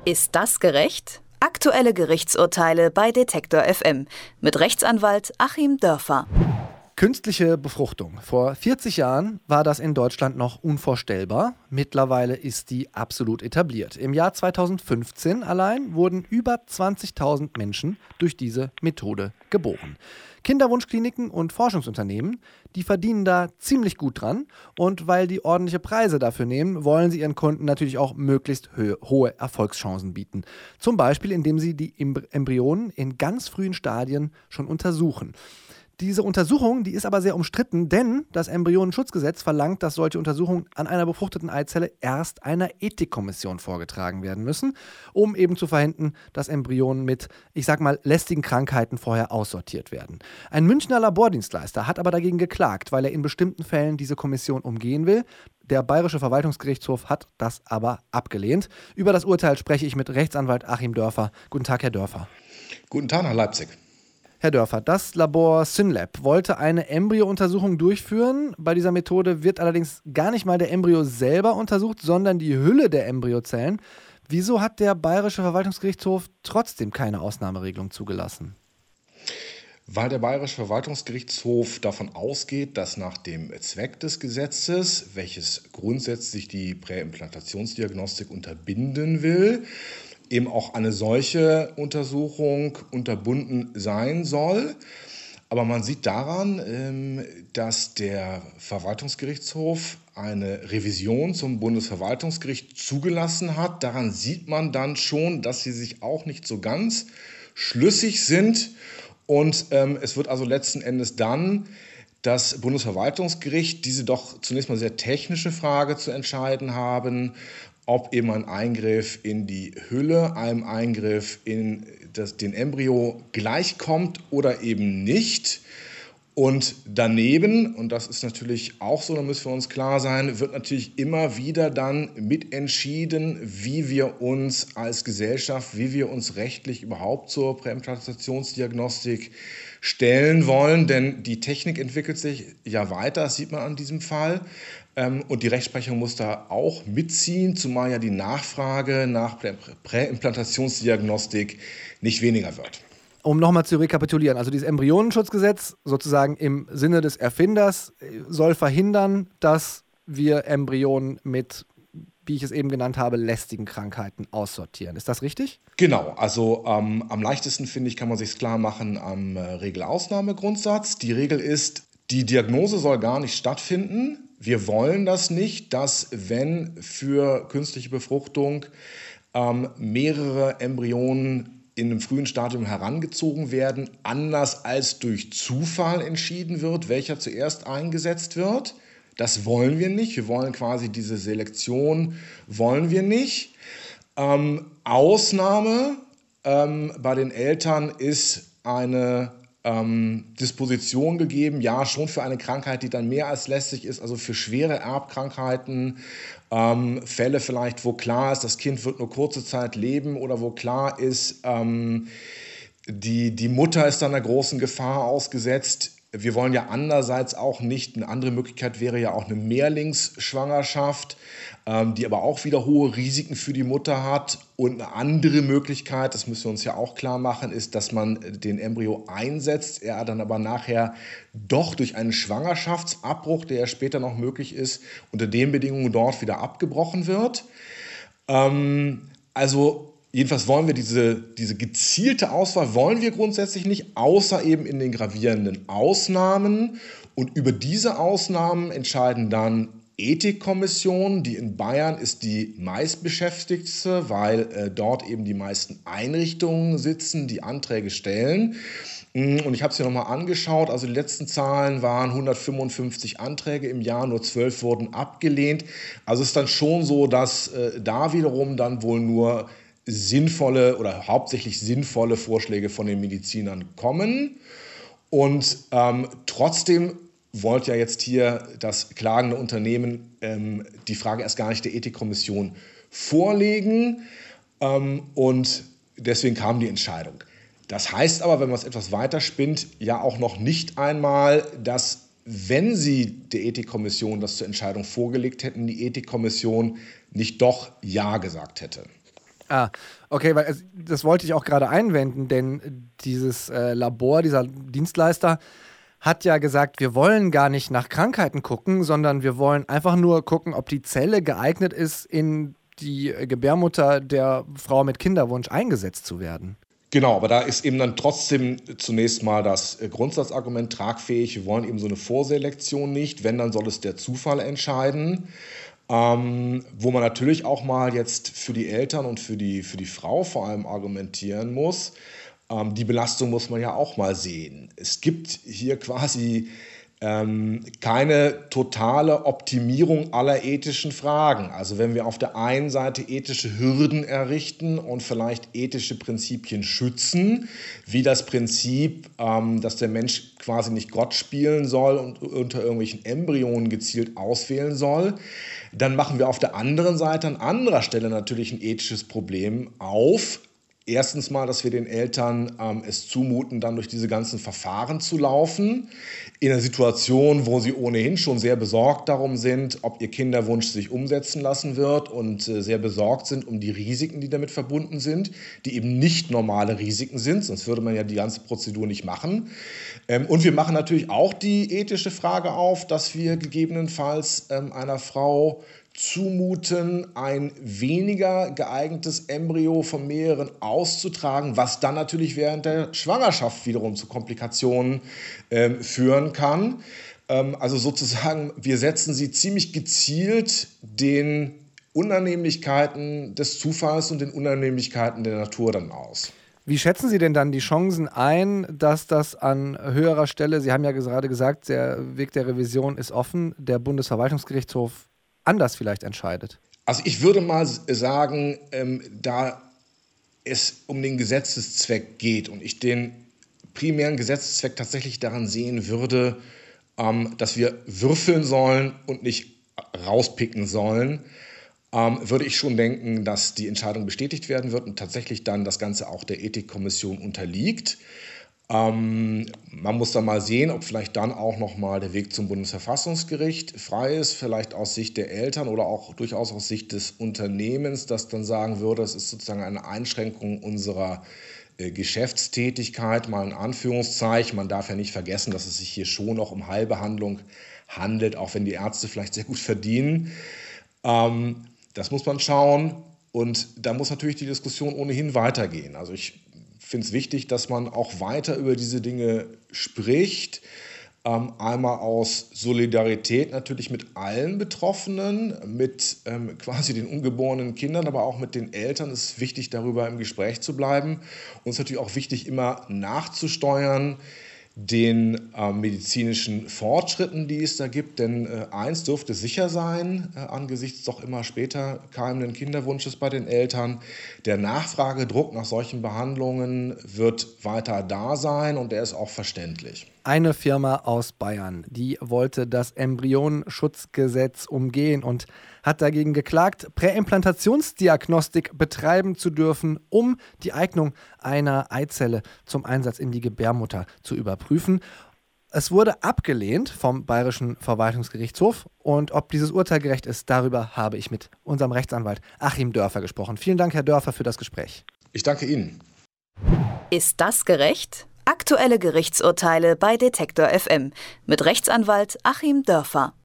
Ist das gerecht? Aktuelle Gerichtsurteile bei Detektor FM mit Rechtsanwalt Achim Dörfer. Künstliche Befruchtung. Vor 40 Jahren war das in Deutschland noch unvorstellbar. Mittlerweile ist die absolut etabliert. Im Jahr 2015 allein wurden über 20.000 Menschen durch diese Methode geboren. Kinderwunschkliniken und Forschungsunternehmen, die verdienen da ziemlich gut dran. Und weil die ordentliche Preise dafür nehmen, wollen sie ihren Kunden natürlich auch möglichst hohe Erfolgschancen bieten. Zum Beispiel, indem sie die Embryonen in ganz frühen Stadien schon untersuchen. Diese Untersuchung, die ist aber sehr umstritten, denn das Embryonenschutzgesetz verlangt, dass solche Untersuchungen an einer befruchteten Eizelle erst einer Ethikkommission vorgetragen werden müssen, um eben zu verhindern, dass Embryonen mit, lästigen Krankheiten vorher aussortiert werden. Ein Münchner Labordienstleister hat aber dagegen geklagt, weil er in bestimmten Fällen diese Kommission umgehen will. Der Bayerische Verwaltungsgerichtshof hat das aber abgelehnt. Über das Urteil spreche ich mit Rechtsanwalt Achim Dörfer. Guten Tag, Herr Dörfer. Guten Tag nach Leipzig. Herr Dörfer, das Labor Synlab wollte eine Embryountersuchung durchführen. Bei dieser Methode wird allerdings gar nicht mal der Embryo selber untersucht, sondern die Hülle der Embryozellen. Wieso hat der Bayerische Verwaltungsgerichtshof trotzdem keine Ausnahmeregelung zugelassen? Weil der Bayerische Verwaltungsgerichtshof davon ausgeht, dass nach dem Zweck des Gesetzes, welches grundsätzlich die Präimplantationsdiagnostik unterbinden will, eben auch eine solche Untersuchung unterbunden sein soll. Aber man sieht daran, dass der Verwaltungsgerichtshof eine Revision zum Bundesverwaltungsgericht zugelassen hat. Daran sieht man dann schon, dass sie sich auch nicht so ganz schlüssig sind. Und es wird also letzten Endes dann das Bundesverwaltungsgericht diese doch zunächst mal sehr technische Frage zu entscheiden haben, ob eben ein Eingriff in die Hülle, einem Eingriff in den Embryo gleichkommt oder eben nicht. Und daneben, und das ist natürlich auch so, da müssen wir uns klar sein, wird natürlich immer wieder dann mitentschieden, wie wir uns als Gesellschaft, wie wir uns rechtlich überhaupt zur Präimplantationsdiagnostik stellen wollen. Denn die Technik entwickelt sich ja weiter, das sieht man an diesem Fall. Und die Rechtsprechung muss da auch mitziehen, zumal ja die Nachfrage nach Präimplantationsdiagnostik nicht weniger wird. Um nochmal zu rekapitulieren, also dieses Embryonenschutzgesetz sozusagen im Sinne des Erfinders soll verhindern, dass wir Embryonen mit, wie ich es eben genannt habe, lästigen Krankheiten aussortieren. Ist das richtig? Genau, also am leichtesten, finde ich, kann man sich es klar machen am Regel-Ausnahme-Grundsatz. Die Regel ist, die Diagnose soll gar nicht stattfinden. Wir wollen das nicht, dass wenn für künstliche Befruchtung mehrere Embryonen in einem frühen Stadium herangezogen werden, anders als durch Zufall entschieden wird, welcher zuerst eingesetzt wird. Das wollen wir nicht. Wir wollen quasi diese Selektion, wollen wir nicht. Ausnahme bei den Eltern ist eine Disposition gegeben, ja, schon für eine Krankheit, die dann mehr als lästig ist, also für schwere Erbkrankheiten, Fälle vielleicht, wo klar ist, das Kind wird nur kurze Zeit leben oder wo klar ist, die Mutter ist dann einer großen Gefahr ausgesetzt. Wir wollen ja andererseits auch nicht, eine andere Möglichkeit wäre ja auch eine Mehrlingsschwangerschaft, die aber auch wieder hohe Risiken für die Mutter hat. Und eine andere Möglichkeit, das müssen wir uns ja auch klar machen, ist, dass man den Embryo einsetzt, er dann aber nachher doch durch einen Schwangerschaftsabbruch, der ja später noch möglich ist, unter den Bedingungen dort wieder abgebrochen wird. Jedenfalls wollen wir diese gezielte Auswahl wollen wir grundsätzlich nicht, außer eben in den gravierenden Ausnahmen. Und über diese Ausnahmen entscheiden dann Ethikkommissionen. Die in Bayern ist die meistbeschäftigte, weil dort eben die meisten Einrichtungen sitzen, die Anträge stellen. Und ich habe es mir nochmal angeschaut, also die letzten Zahlen waren 155 Anträge im Jahr, nur 12 wurden abgelehnt. Also es ist dann schon so, dass da wiederum dann wohl nur sinnvolle oder hauptsächlich sinnvolle Vorschläge von den Medizinern kommen. Und trotzdem wollte ja jetzt hier das klagende Unternehmen die Frage erst gar nicht der Ethikkommission vorlegen. Und deswegen kam die Entscheidung. Das heißt aber, wenn man es etwas weiter spinnt, ja auch noch nicht einmal, dass, wenn Sie der Ethikkommission das zur Entscheidung vorgelegt hätten, die Ethikkommission nicht doch Ja gesagt hätte. Ah, okay, weil das wollte ich auch gerade einwenden, denn dieses Labor, dieser Dienstleister hat ja gesagt, wir wollen gar nicht nach Krankheiten gucken, sondern wir wollen einfach nur gucken, ob die Zelle geeignet ist, in die Gebärmutter der Frau mit Kinderwunsch eingesetzt zu werden. Genau, aber da ist eben dann trotzdem zunächst mal das Grundsatzargument tragfähig. Wir wollen eben so eine Vorselektion nicht. Wenn, dann soll es der Zufall entscheiden. Wo man natürlich auch mal jetzt für die Eltern und für die Frau vor allem argumentieren muss. Die Belastung muss man ja auch mal sehen. Es gibt hier quasi keine totale Optimierung aller ethischen Fragen. Also wenn wir auf der einen Seite ethische Hürden errichten und vielleicht ethische Prinzipien schützen, wie das Prinzip, dass der Mensch quasi nicht Gott spielen soll und unter irgendwelchen Embryonen gezielt auswählen soll, dann machen wir auf der anderen Seite an anderer Stelle natürlich ein ethisches Problem auf. Erstens mal, dass wir den Eltern es zumuten, dann durch diese ganzen Verfahren zu laufen, in einer Situation, wo sie ohnehin schon sehr besorgt darum sind, ob ihr Kinderwunsch sich umsetzen lassen wird und sehr besorgt sind um die Risiken, die damit verbunden sind, die eben nicht normale Risiken sind, sonst würde man ja die ganze Prozedur nicht machen. Und wir machen natürlich auch die ethische Frage auf, dass wir gegebenenfalls einer Frau zumuten, ein weniger geeignetes Embryo von mehreren auszutragen, was dann natürlich während der Schwangerschaft wiederum zu Komplikationen führen kann. Also sozusagen, wir setzen sie ziemlich gezielt den Unannehmlichkeiten des Zufalls und den Unannehmlichkeiten der Natur dann aus. Wie schätzen Sie denn dann die Chancen ein, dass das an höherer Stelle, Sie haben ja gerade gesagt, der Weg der Revision ist offen, der Bundesverwaltungsgerichtshof anders vielleicht entscheidet? Also ich würde mal sagen, da es um den Gesetzeszweck geht und ich den primären Gesetzeszweck tatsächlich daran sehen würde, dass wir würfeln sollen und nicht rauspicken sollen, würde ich schon denken, dass die Entscheidung bestätigt werden wird und tatsächlich dann das Ganze auch der Ethikkommission unterliegt. Man muss dann mal sehen, ob vielleicht dann auch nochmal der Weg zum Bundesverfassungsgericht frei ist, vielleicht aus Sicht der Eltern oder auch durchaus aus Sicht des Unternehmens, das dann sagen würde, es ist sozusagen eine Einschränkung unserer Geschäftstätigkeit, mal in Anführungszeichen. Man darf ja nicht vergessen, dass es sich hier schon noch um Heilbehandlung handelt, auch wenn die Ärzte vielleicht sehr gut verdienen. Das muss man schauen und da muss natürlich die Diskussion ohnehin weitergehen. Also ich finde es wichtig, dass man auch weiter über diese Dinge spricht. Einmal aus Solidarität natürlich mit allen Betroffenen, mit quasi den ungeborenen Kindern, aber auch mit den Eltern. Es ist wichtig, darüber im Gespräch zu bleiben. Und es ist natürlich auch wichtig, immer nachzusteuern den medizinischen Fortschritten, die es da gibt. Denn eins dürfte sicher sein, angesichts doch immer später keimenden Kinderwunsches bei den Eltern. Der Nachfragedruck nach solchen Behandlungen wird weiter da sein und der ist auch verständlich. Eine Firma aus Bayern, die wollte das Embryonenschutzgesetz umgehen und hat dagegen geklagt, Präimplantationsdiagnostik betreiben zu dürfen, um die Eignung einer Eizelle zum Einsatz in die Gebärmutter zu überprüfen. Es wurde abgelehnt vom Bayerischen Verwaltungsgerichtshof und ob dieses Urteil gerecht ist, darüber habe ich mit unserem Rechtsanwalt Achim Dörfer gesprochen. Vielen Dank, Herr Dörfer, für das Gespräch. Ich danke Ihnen. Ist das gerecht? Aktuelle Gerichtsurteile bei Detektor FM mit Rechtsanwalt Achim Dörfer.